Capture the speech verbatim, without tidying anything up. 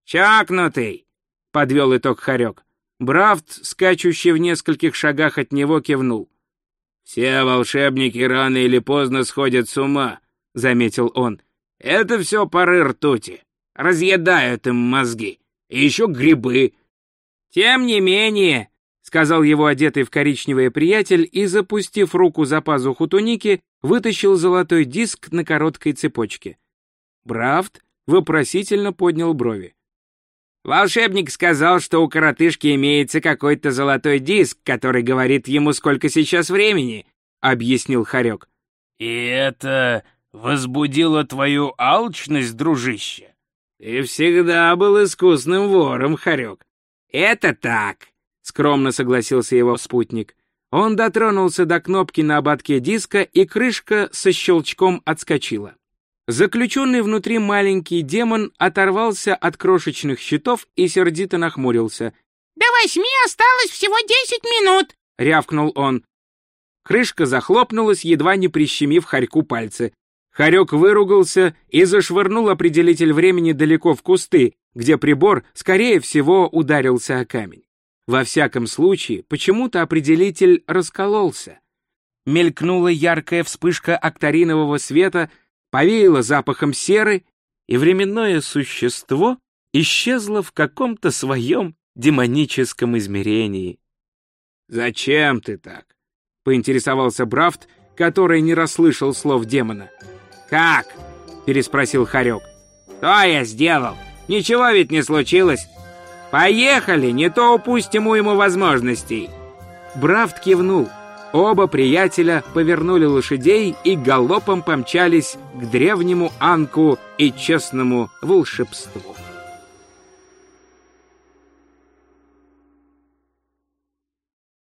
«Чокнутый!» — подвел итог Хорек. Брафт, скачущий в нескольких шагах от него, кивнул. «Все волшебники рано или поздно сходят с ума», — заметил он. «Это все пары ртути. Разъедают им мозги. И еще грибы». «Тем не менее», — сказал его одетый в коричневое приятель и, запустив руку за пазуху туники, вытащил золотой диск на короткой цепочке. Брафт вопросительно поднял брови. «Волшебник сказал, что у коротышки имеется какой-то золотой диск, который говорит ему, сколько сейчас времени», — объяснил Хорек. «И это возбудило твою алчность, дружище?» «Ты всегда был искусным вором, Хорек». «Это так», — скромно согласился его спутник. Он дотронулся до кнопки на ободке диска, и крышка со щелчком отскочила. Заключенный внутри маленький демон оторвался от крошечных щитов и сердито нахмурился. «До восьми осталось всего десять минут!» — рявкнул он. Крышка захлопнулась, едва не прищемив Хорьку пальцы. Хорек выругался и зашвырнул определитель времени далеко в кусты, где прибор, скорее всего, ударился о камень. Во всяком случае, почему-то определитель раскололся. Мелькнула яркая вспышка акторинового света, повеяло запахом серы, и временное существо исчезло в каком-то своем демоническом измерении. «Зачем ты так?» — поинтересовался Брафт, который не расслышал слов демона. «Как?» — переспросил Хорек. «Что я сделал? Ничего ведь не случилось. Поехали, не то упустим ему возможностей». Брафт кивнул. Оба приятеля повернули лошадей и галопом помчались к древнему анку и честному волшебству.